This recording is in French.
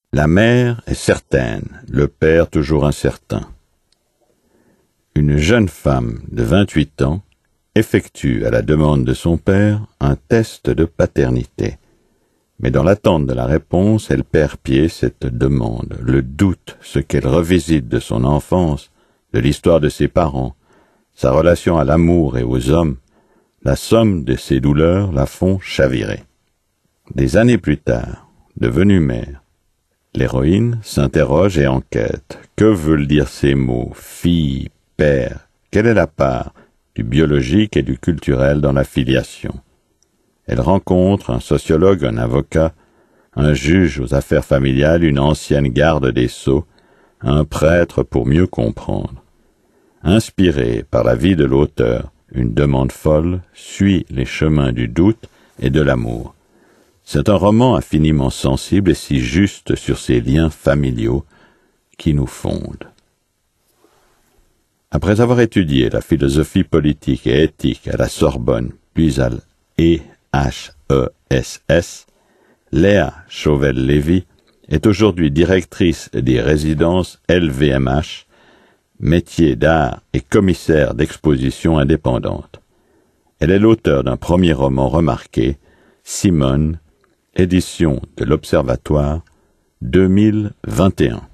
La mère est certaine, le père toujours incertain. Une jeune femme de 28 ans effectue à la demande de son père un test de paternité. Mais dans l'attente de la réponse, elle perd pied cette demande, le doute, ce qu'elle revisite de son enfance, de l'histoire de ses parents, sa relation à l'amour et aux hommes, la somme de ses douleurs la font chavirer. Des années plus tard, devenue mère, l'héroïne s'interroge et enquête. Que veulent dire ces mots, fille, père? Quelle est la part du biologique et du culturel dans la filiation? Elle rencontre un sociologue, un avocat, un juge aux affaires familiales, une ancienne garde des sceaux, un prêtre pour mieux comprendre. Inspirée par la vie de l'auteur, une demande folle suit les chemins du doute et de l'amour. C'est un roman infiniment sensible et si juste sur ces liens familiaux qui nous fondent. Après avoir étudié la philosophie politique et éthique à la Sorbonne, puis à l'EHESS, Léa Chauvel-Lévy est aujourd'hui directrice des résidences LVMH, métier d'art et commissaire d'exposition indépendante. Elle est l'auteure d'un premier roman remarqué, Simone, édition de l'Observatoire, 2021.